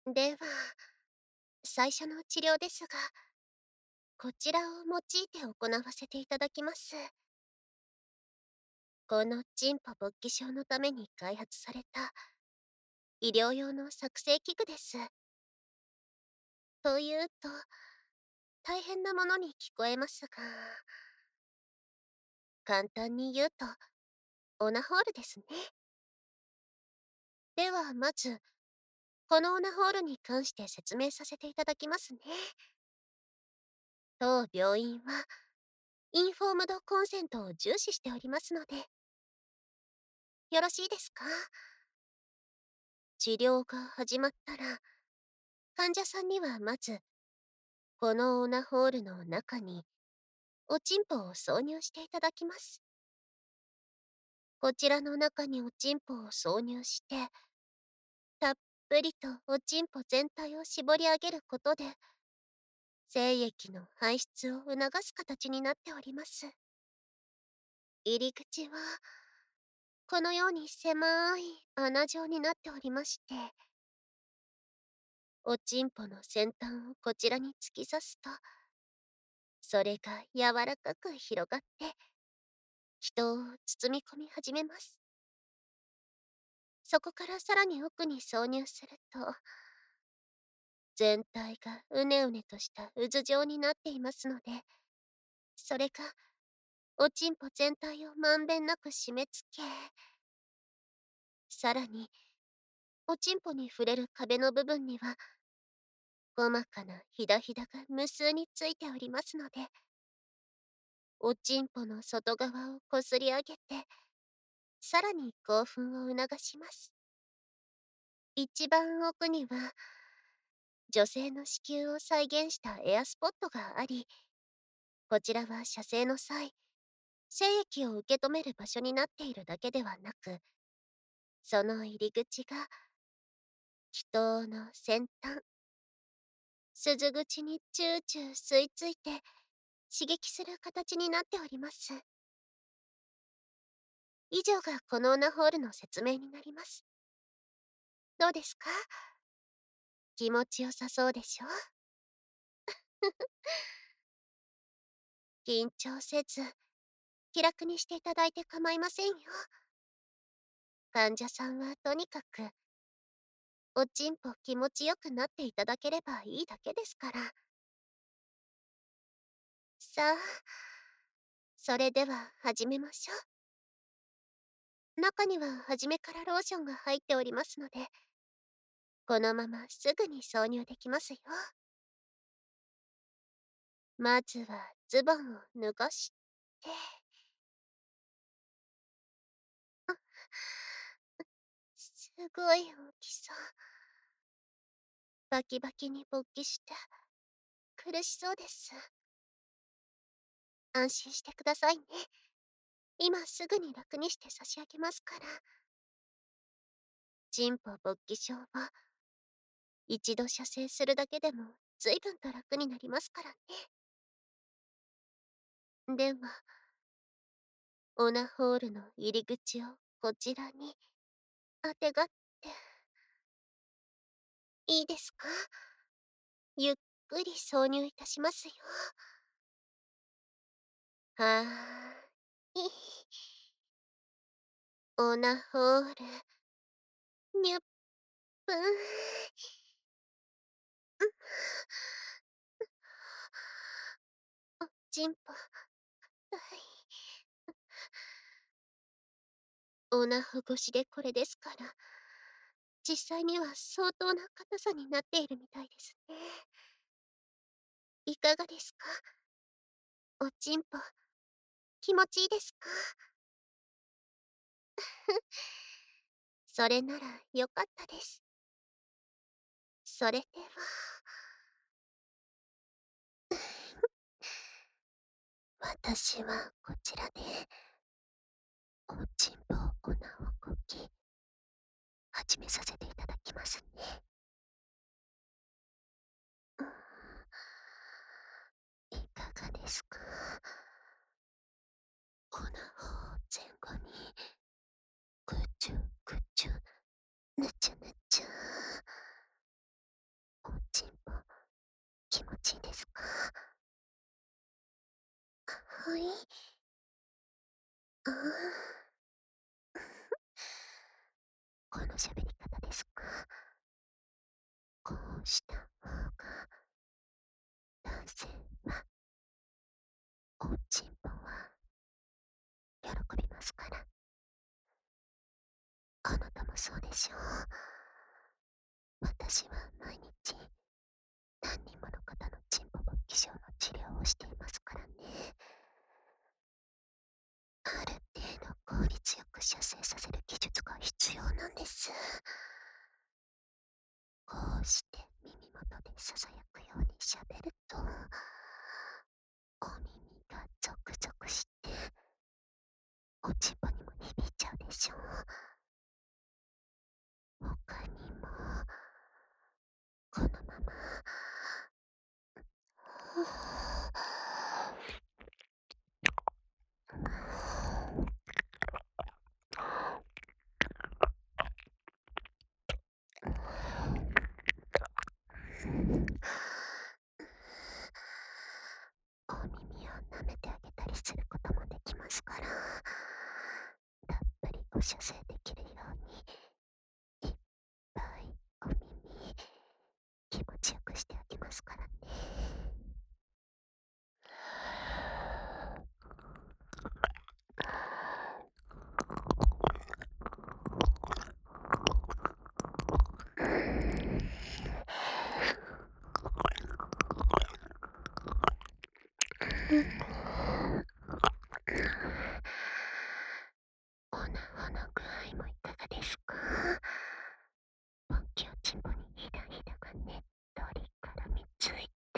では、最初の治療ですが、こちらを用いて行わせていただきます。このチンポ勃起症のために開発された医療用の作成器具です。というと、大変なものに聞こえますが、簡単に言うと、オナホールですね。では、まず、このオナホールに関して説明させていただきますね。当病院は、インフォームドコンセントを重視しておりますので、よろしいですか？治療が始まったら、患者さんにはまず、このオナホールの中に、おちんぽを挿入していただきます。こちらの中におちんぽを挿入して、たっぷりとおちんぽ全体を絞り上げることで、精液の排出を促す形になっております。入り口は、このように狭い穴状になっておりまして、おちんぽの先端をこちらに突き刺すと、それが柔らかく広がって、人を包み込み始めます。そこからさらに奥に挿入すると、全体がうねうねとした渦状になっていますので、それがおちんぽ全体をまんべんなく締め付け、さらにおちんぽに触れる壁の部分には、細かなひだひだが無数についておりますので、おちんぽの外側をこすり上げて、さらに興奮を促します。一番奥には、女性の子宮を再現したエアスポットがあり、こちらは射精の際、精液を受け止める場所になっているだけではなく、その入り口が、気筒の先端、鈴口にチューチュー吸い付いて、刺激する形になっております。以上がこのオナホールの説明になります。どうですか？気持ちよさそうでしょ？緊張せず、気楽にしていただいて構いませんよ。患者さんはとにかく、おちんぽ気持ちよくなっていただければいいだけですから。さあ、それでは始めましょう。中には初めからローションが入っておりますので、このまますぐに挿入できますよ。まずはズボンを脱がして、すごい大きさ。バキバキに勃起して、苦しそうです。安心してくださいね。今すぐに楽にして差し上げますから。チンポ勃起症は、一度射精するだけでも随分と楽になりますからね。では、オナホールの入り口をこちらにあてがって、いいですか？ゆっくり挿入いたしますよ。はーい。オナホール、にゅっぷん。おちんぽ、はい。オナホ越しでこれですから、実際には相当な硬さになっているみたいですね。いかがですか？おちんぽ、気持ちいいですか？それならよかったです。それでは、私はこちらで、おちんぽを動き、始めさせていただきますね。うん、いかがですか？オナホを前後に、ぐちゅぐちゅ、ぬちゅぬちゅ。 気持ちいいですか？はい。ああ、この喋り方ですか？こうした方が、男性は、おちんぽは、喜びますから。あなたもそうでしょう。私は毎日、何人もの方のチンポ勃起症の治療をしていますからね。ある程度効率よく射精させる技術が必要なんです。こうして耳元でささやくように喋ると、お耳がゾクゾクして、おちんぽにも響いちゃうでしょう。他にも、このまま、お耳を舐めてあげたりすることもできますから、たっぷりお射精できるように、いっぱいお耳、気持ちよくしてあげますからね。おなほの具合もいかがですか？ポッキおちんぽにひだひだがねっとり絡みついて、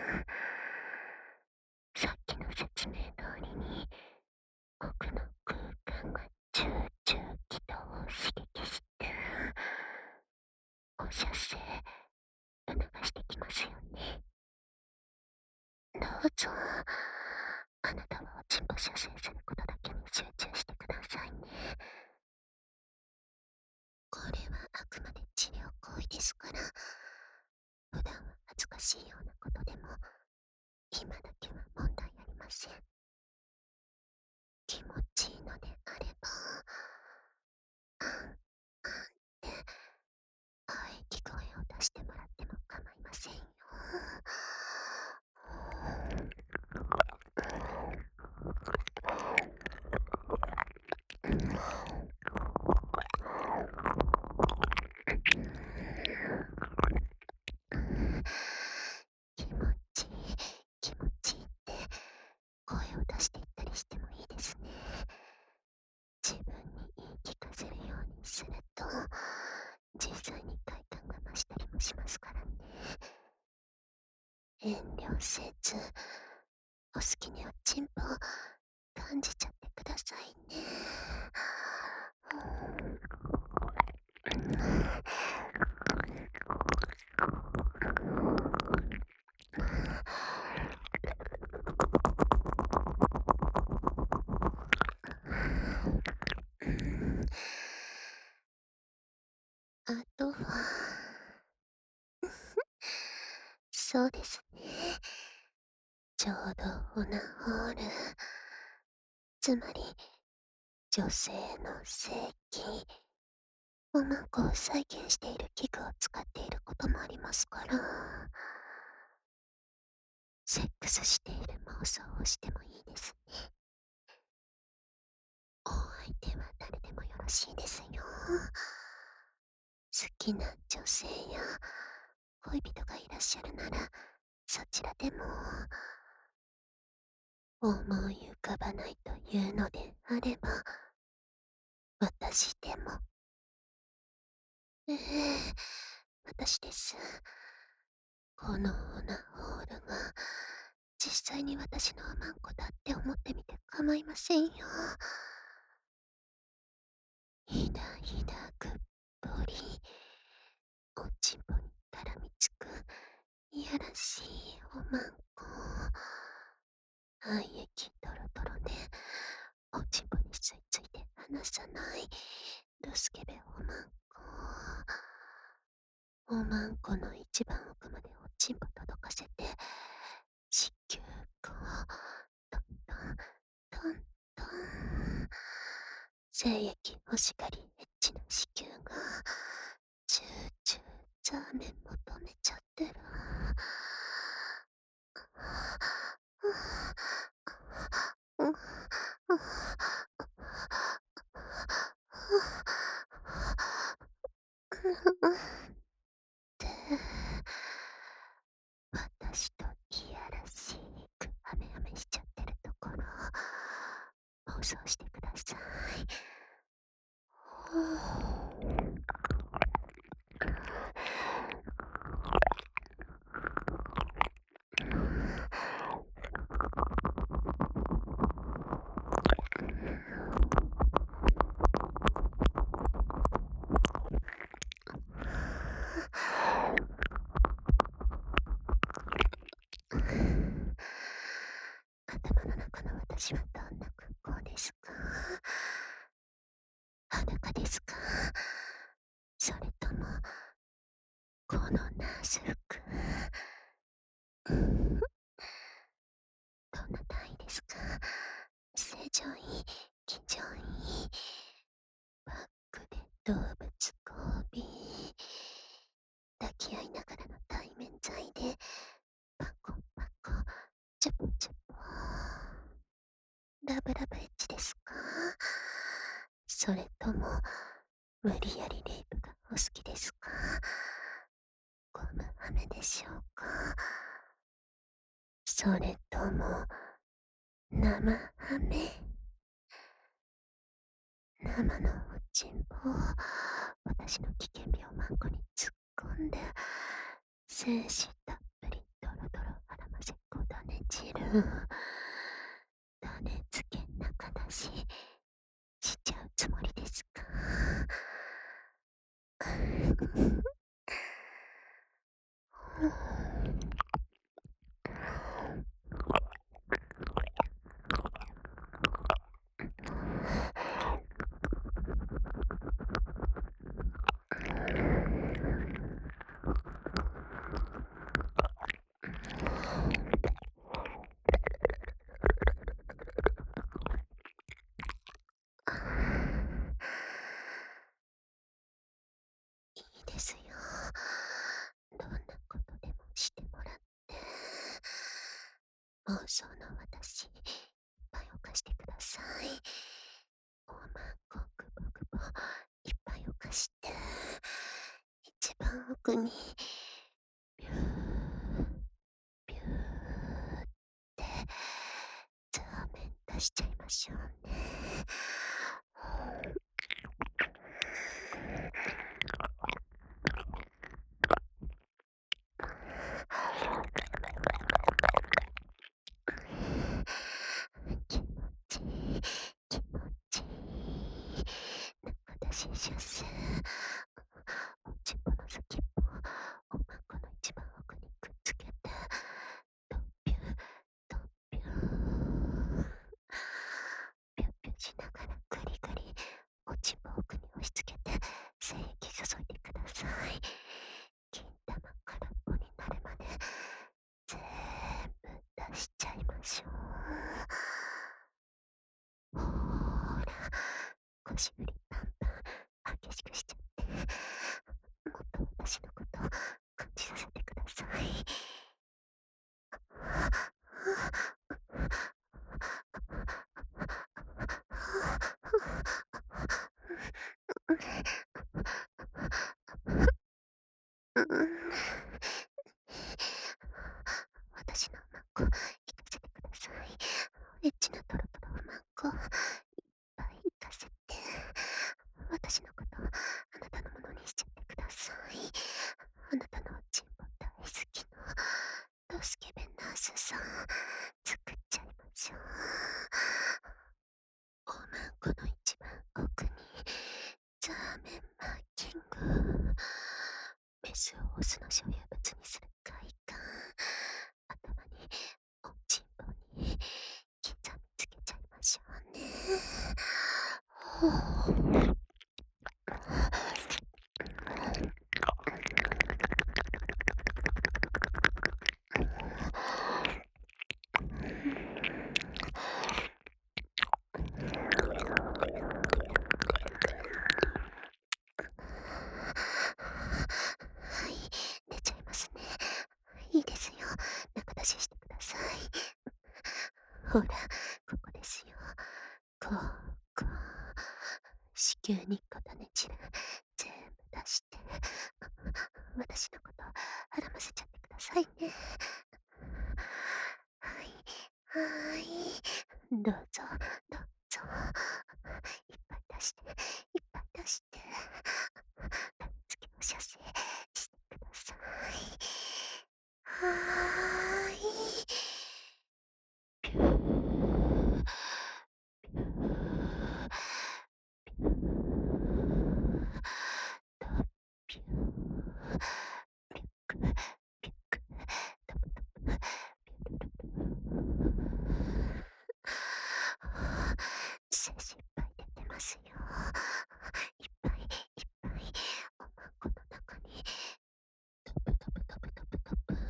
さっきの説明通りに奥の空間がチューチュー気道を刺激して、お射精促してきますよね。どうぞ、あなたはおちんぽ射精することだけに集中してくださいね。これはあくまで治療行為ですから、普段は恥ずかしいようなことでも、今だけは問題ありません。気持ちいいのであれば、あん、あんって喘ぎ声を出してもらっても構いませんよ。気持ちいい、気持ちいいって声を出して言ったりしてもいいですね。自分に言い聞かせるようにすると、実際に快感が増したりもしますからね。遠慮せず、お好きにおちんぽ感じちゃってくださいね。あとは、そうですね。ちょうどオナホール、つまり女性の性器、おまんこを再現している器具を使っていることもありますから、セックスしている妄想をしてもいいですね。お相手は誰でもよろしいですよ。好きな女性や恋人がいらっしゃるなら、そちらでも、思い浮かばないというのであれば、私でも。ええ、私です。このオナホールが、実際に私のおまんこだって思ってみて構いませんよ。ひだひだぐっぽり、おちんぽに絡みつく、いやらしいおまんこ。愛液ドロドロで、おちんぽに吸い付いて離さない、ドスケベおまんこ。おまんこの一番奥までおちんぽ届かせて、 精液欲しがりエッチな子宮が、チューチューザーメン求めちゃってる。って私といやらしくハメハメしちゃってるところ放送してください。頭の中の私はどんな格好ですか？裸ですか？それともこのナース服？どんな単位ですか？正常位、騎乗位、バックで動物交尾、抱き合いながらの対面罪でパコパコ、チュポチュポ、ラブラブエッジですか？それとも無理やりレイプがお好きですか？ゴムハメでしょうか？それとも生ハメ？生のおちんぽを私の危険病マンコに突っ込んで、精子たっぷりドロドロあらませこ種汁、種付け中出ししちゃうつもりですか？いいですよ。どんなことでもしてもらって。妄想の私、いっぱい犯してください。おまんこぐぼぐぼ、いっぱい犯して。一番奥に、ビュー、ビューって、ザーメン出しちゃいましょうね。気持ちいい、気持ちいい。中出し射精。おちんぽの先っぽ、おまんこの一番奥にくっつけて、ドピュー、ドピュー。ピュッピュしながらグリグリ、おちんぽ奥に押し付けて、精液注いでください。金玉空っぽになるまで、全部出しちゃいましょう。ほーら、腰振りパンパン、激しくしちゃって、もっと私のこと感じさせてください。私のマンコ、行かせてください。エッチなトロトロマンコ、いっぱい行かせて。私のこと、あなたのものにしちゃってください。あなたのおちんぽ大好きの、ドスケベナースさん、作っちゃいましょう。おまんこの一番奥に、ザーメンマーキング。メスをオスの所有物にする快感。頭に、おちんぽに、刻みつけちゃいましょうね。ほう。 ほら、ここですよ。こう、こう。子宮にこだね散ら、全部出して、私のこと孕ませちゃってくださいね。はい、はい。どうぞ、どうぞ。いっぱい出して、いっぱい出して。次を射精してください。はーい。ピュー、ピュー、ピュー、と、ピュー、ピュック、ピュック、トプトプ、ピュルルル。精子いっぱい出てますよ。いっぱいいっぱい、おまんこの中にトプトプトプトプトプ。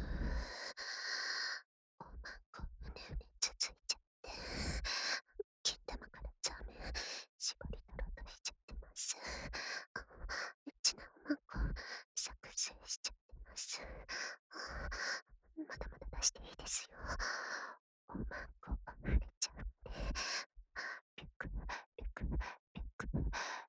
おまんこうねうねつついちゃって、金玉からザーメン絞り取ろうとしちゃってます。エッチなおまんこ作成しちゃってます。まだまだ出していいですよ。おまんこ溢れちゃうんで。ピュクピュクピュクピュ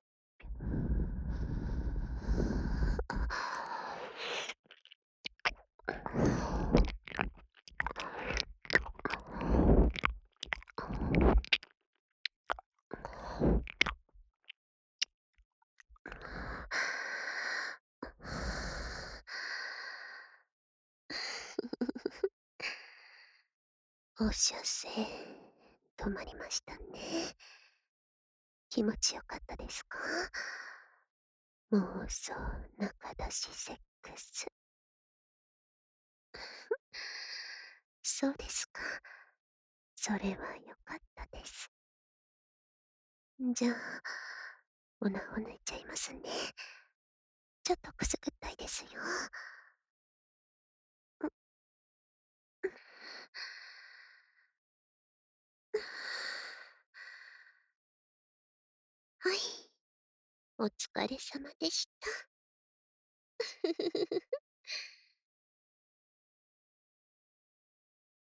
お射精止まりましたね。気持ちよかったですか？妄想中出しセックス。そうですか。それはよかったです。じゃあ、おなを抜いちゃいますね。ちょっとくすぐったいですよ。はい、お疲れ様でした。